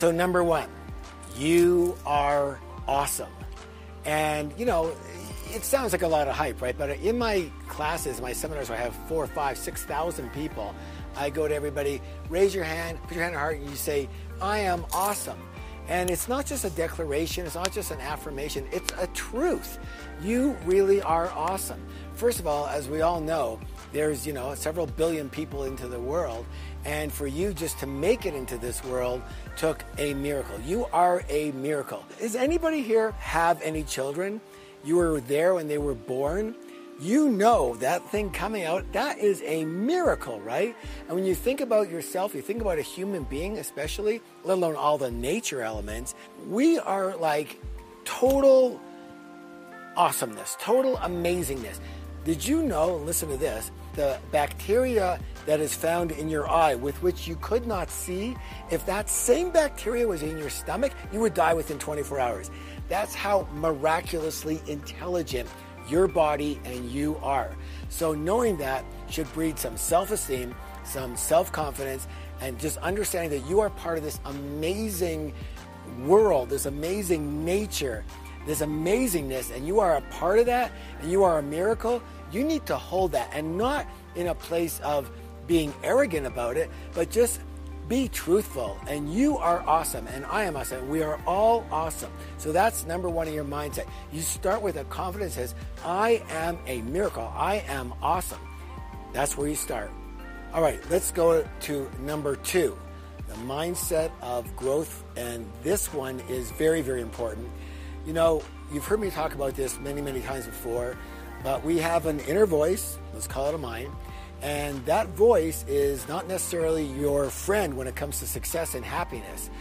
So number one, you are awesome. And, it sounds like a lot of hype, right? But in my classes, my seminars, where I have 4,000, 5,000, 6,000 people, I go to everybody, raise your hand, put your hand on your heart, and you say, I am awesome. And it's not just a declaration, it's not just an affirmation, it's a truth. You really are awesome. First of all, as we all know, there's, several billion people into the world, and for you just to make it into this world took a miracle. You are a miracle. Does anybody here have any children? You were there when they were born. You know that thing coming out, that is a miracle, right? And when you think about yourself, you think about a human being especially, let alone all the nature elements, we are like total awesomeness, total amazingness. Did you know, listen to this, the bacteria that is found in your eye with which you could not see, if that same bacteria was in your stomach, you would die within 24 hours. That's how miraculously intelligent your body and you are. So knowing that should breed some self-esteem, some self-confidence, and just understanding that you are part of this amazing world, this amazing nature, this amazingness, and you are a part of that, and you are a miracle. You need to hold that, and not in a place of being arrogant about it, but just be truthful. And you are awesome, and I am awesome. We are all awesome. So that's number one in your mindset. You start with a confidence that says, I am a miracle. I am awesome. That's where you start. All right, let's go to number two, the mindset of growth. And this one is very, very important. You've heard me talk about this many, many times before, but we have an inner voice, let's call it a mind, and that voice is not necessarily your friend when it comes to success and happiness.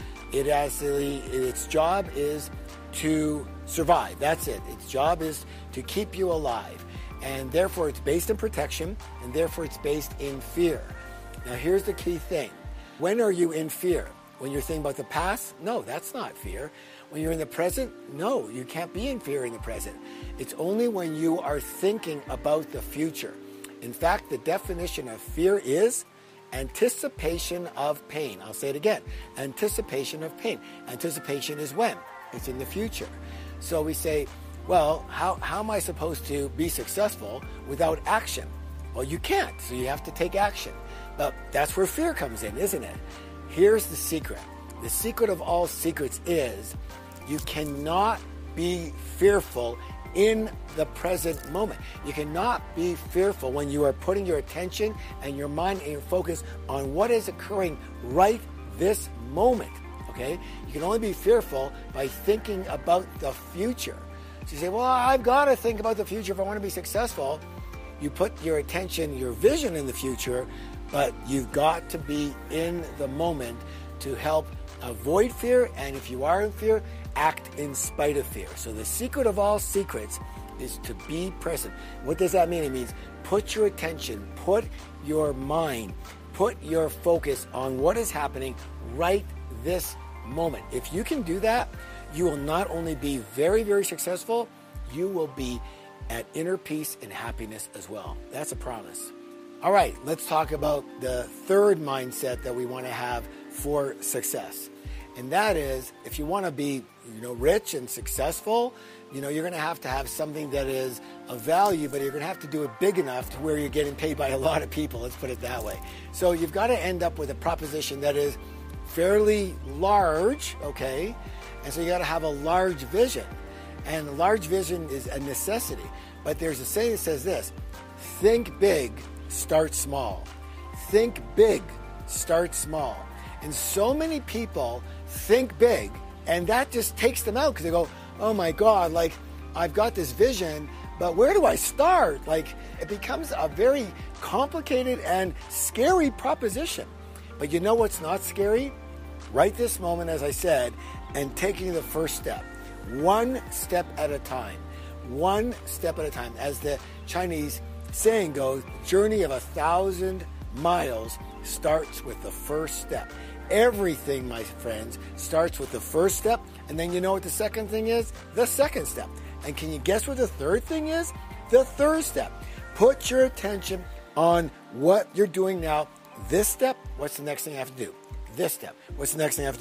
Its job is to survive. That's it. Its job is to keep you alive. And therefore it's based in protection, and therefore it's based in fear. Now here's the key thing. When are you in fear? When you're thinking about the past? No, that's not fear. When you're in the present? No, you can't be in fear in the present. It's only when you are thinking about the future. In fact, the definition of fear is anticipation of pain. I'll say it again. Anticipation of pain. Anticipation is when? It's in the future. So we say, well, how am I supposed to be successful without action? Well, you can't, so you have to take action. But that's where fear comes in, isn't it? Here's the secret. The secret of all secrets is you cannot be fearful in the present moment. You cannot be fearful when you are putting your attention and your mind and your focus on what is occurring right this moment, okay? You can only be fearful by thinking about the future. So you say, well, I've got to think about the future if I want to be successful. You put your attention, your vision in the future, but you've got to be in the moment to help avoid fear, and if you are in fear, act in spite of fear. So the secret of all secrets is to be present. What does that mean? It means put your attention, put your mind, put your focus on what is happening right this moment. If you can do that, you will not only be very, very successful, you will be at inner peace and happiness as well. That's a promise. All right, let's talk about the third mindset that we want to have for success. And that is, if you want to be, rich and successful, you're going to have something that is of value, but you're going to have to do it big enough to where you're getting paid by a lot of people. Let's put it that way. So you've got to end up with a proposition that is fairly large, okay? And so you got to have a large vision. And a large vision is a necessity. But there's a saying that says this: think big, start small. Think big, start small. And so many people think big, and that just takes them out because they go, oh my God, I've got this vision, but where do I start? It becomes a very complicated and scary proposition. But you know what's not scary? Right this moment, as I said, and taking the first step. One step at a time. One step at a time. As the Chinese saying goes, journey of 1,000 miles starts with the first step. Everything, my friends, starts with the first step, and then you know what the second thing is? The second step. And can you guess what the third thing is? The third step. Put your attention on what you're doing now. This step, what's the next thing I have to do? This step, what's the next thing I have to do?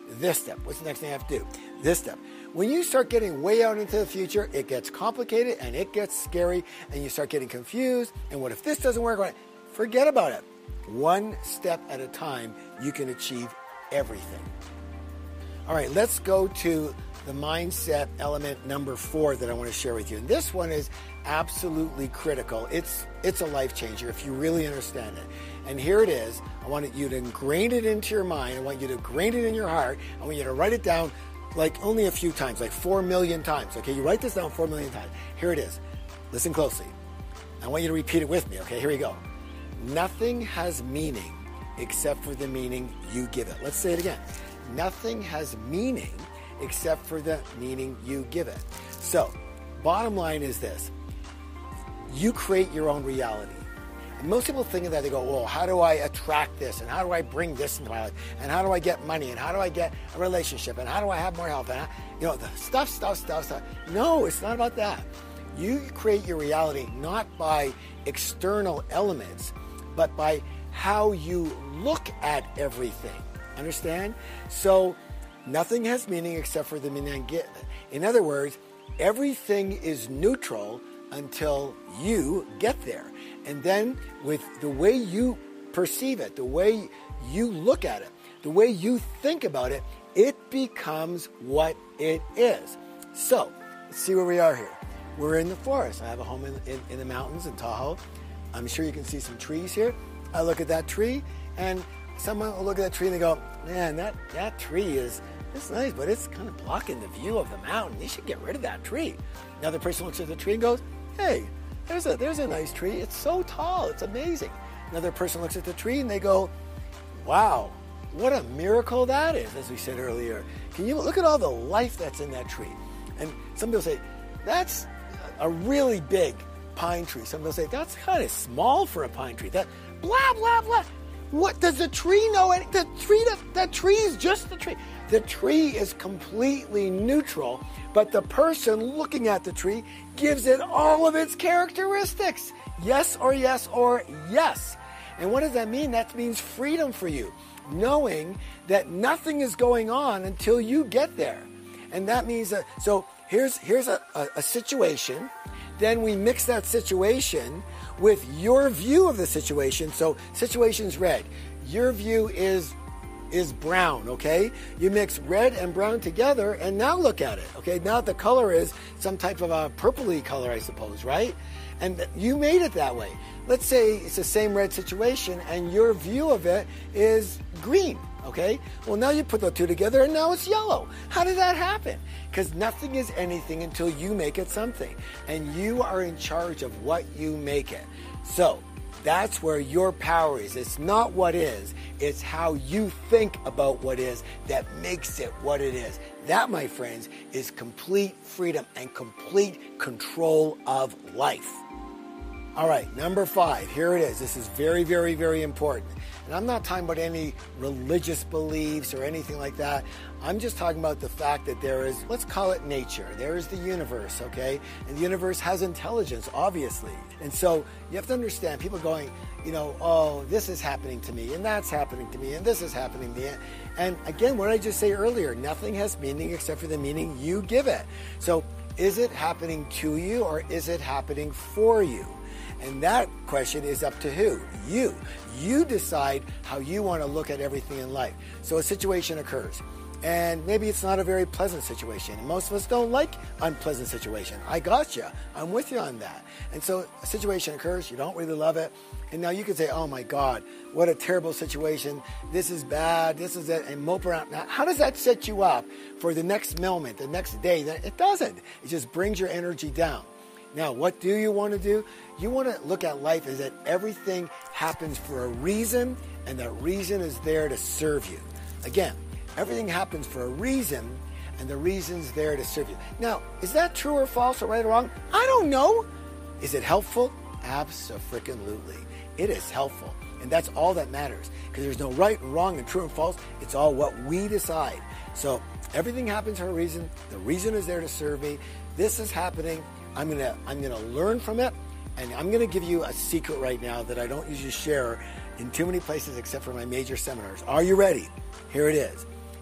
this step. What's the next thing I have to do? This step. When you start getting way out into the future, it gets complicated and it gets scary and you start getting confused. And what if this doesn't work? Forget about it. One step at a time, you can achieve everything. All right, let's go to the mindset element number 4 that I want to share with you. And this one is absolutely critical. It's a life changer if you really understand it. And here it is. I want you to ingrain it into your mind. I want you to ingrain it in your heart. I want you to write it down like only a few times, like 4 million times. Okay, you write this down 4 million times. Here it is. Listen closely. I want you to repeat it with me. Okay, here we go. Nothing has meaning except for the meaning you give it. Let's say it again. Nothing has meaning except for the meaning you give it. So, bottom line is this. You create your own reality. And most people think of that. They go, well, how do I attract this? And how do I bring this into my life? And how do I get money? And how do I get a relationship? And how do I have more health? And the stuff. No, it's not about that. You create your reality not by external elements, but by how you look at everything. Understand? So nothing has meaning except for the meaning you give it. In other words, everything is neutral until you get there. And then with the way you perceive it, the way you look at it, the way you think about it, it becomes what it is. So let's see where we are here. We're in the forest. I have a home in the mountains in Tahoe. I'm sure you can see some trees here. I look at that tree, and someone will look at that tree and they go, man, that tree is nice, but it's kind of blocking the view of the mountain. You should get rid of that tree. Another person looks at the tree and goes, hey, there's a nice tree. It's so tall. It's amazing. Another person looks at the tree and they go, wow, what a miracle that is, as we said earlier. Can you look at all the life that's in that tree? And some people say, that's a really big pine tree. Some people say, that's kind of small for a pine tree. That blah, blah, blah. What does the tree know? That tree is just the tree. The tree is completely neutral, but the person looking at the tree gives it all of its characteristics. Yes or yes or yes. And what does that mean? That means freedom for you, knowing that nothing is going on until you get there. And that means that, so here's a situation. Then we mix that situation with your view of the situation. So situation's red. Your view is brown, okay? You mix red and brown together, and now look at it, okay? Now the color is some type of a purpley color, I suppose, right? And you made it that way. Let's say it's the same red situation, and your view of it is green, okay? Well, now you put the two together, and now it's yellow. How did that happen? Because nothing is anything until you make it something, and you are in charge of what you make it. So that's where your power is. It's not what is, it's how you think about what is that makes it what it is. That, my friends, is complete freedom and complete control of life. All right, number 5, here it is. This is very, very, very important. And I'm not talking about any religious beliefs or anything like that. I'm just talking about the fact that there is, let's call it nature. There is the universe, okay? And the universe has intelligence, obviously. And so you have to understand, people going, oh, this is happening to me, and that's happening to me, and this is happening to me. And again, what did I just say earlier? Nothing has meaning except for the meaning you give it. So is it happening to you, or is it happening for you? And that question is up to who? You. You decide how you want to look at everything in life. So a situation occurs, and maybe it's not a very pleasant situation. And most of us don't like unpleasant situation. I got you. I'm with you on that. And so a situation occurs, you don't really love it, and now you can say, oh my God, what a terrible situation. This is bad, this is it, and mope around. Now, how does that set you up for the next moment, the next day? It doesn't. It just brings your energy down. Now, what do you want to do? You want to look at life as that everything happens for a reason, and that reason is there to serve you. Again, everything happens for a reason, and the reason's there to serve you. Now, is that true or false or right or wrong? I don't know. Is it helpful? Abso-freaking-lutely. It is helpful, and that's all that matters, because there's no right and wrong and true and false. It's all what we decide. So everything happens for a reason. The reason is there to serve me. This is happening. I'm gonna learn from it, and I'm gonna give you a secret right now that I don't usually share in too many places except for my major seminars. Are you ready? Here it is.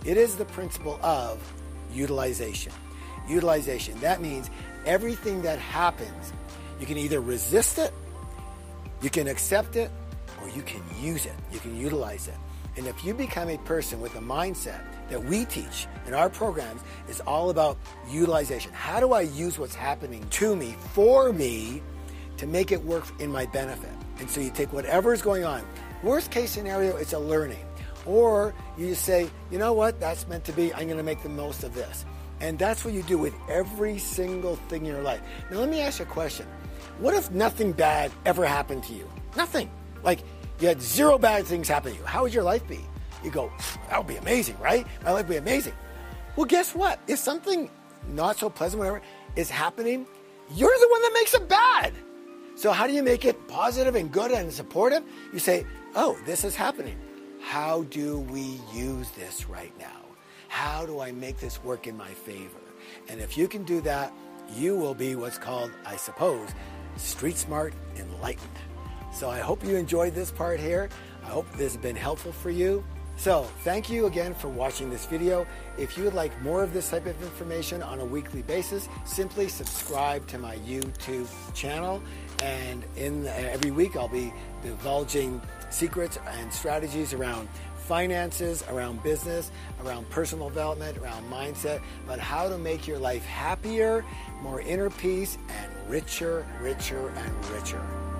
It is the principle of utilization. Utilization. That means everything that happens, you can either resist it, you can accept it, or you can use it. You can utilize it. And if you become a person with a mindset that we teach in our programs, is all about utilization. How do I use what's happening to me, for me, to make it work in my benefit? And so you take whatever is going on. Worst case scenario, it's a learning. Or you just say, you know what, that's meant to be. I'm going to make the most of this. And that's what you do with every single thing in your life. Now, let me ask you a question. What if nothing bad ever happened to you? Nothing. Like, you had 0 bad things happen to you. How would your life be? You go, that would be amazing, right? My life would be amazing. Well, guess what? If something not so pleasant, whatever, is happening, you're the one that makes it bad. So how do you make it positive and good and supportive? You say, oh, this is happening. How do we use this right now? How do I make this work in my favor? And if you can do that, you will be what's called, I suppose, street smart enlightened. So I hope you enjoyed this part here. I hope this has been helpful for you. So thank you again for watching this video. If you would like more of this type of information on a weekly basis, simply subscribe to my YouTube channel. And every week I'll be divulging secrets and strategies around finances, around business, around personal development, around mindset, about how to make your life happier, more inner peace, and richer, richer, and richer.